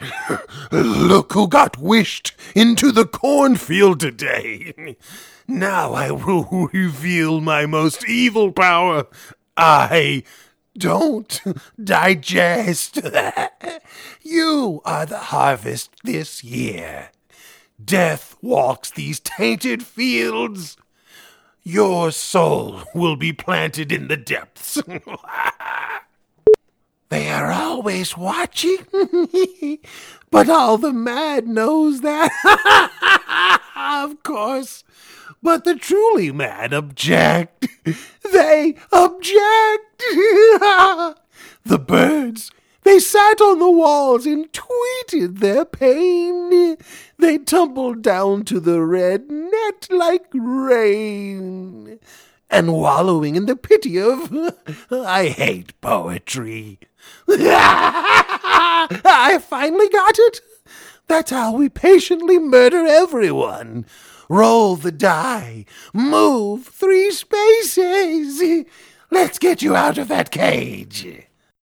Look who got wished into the cornfield today. Now I will reveal my most evil power. I don't digest. You are the harvest this year. Death walks these tainted fields. Your soul will be planted in the depths. They are always watching, but all the mad knows that. Of course. But the truly mad object. They object. The birds, they sat on the walls and tweeted their pain. They tumbled down to the red net like rain. And wallowing in the pity of, I hate poetry. I finally got it. That's how we patiently murder everyone. Roll the die. Move 3 spaces. Let's get you out of that cage.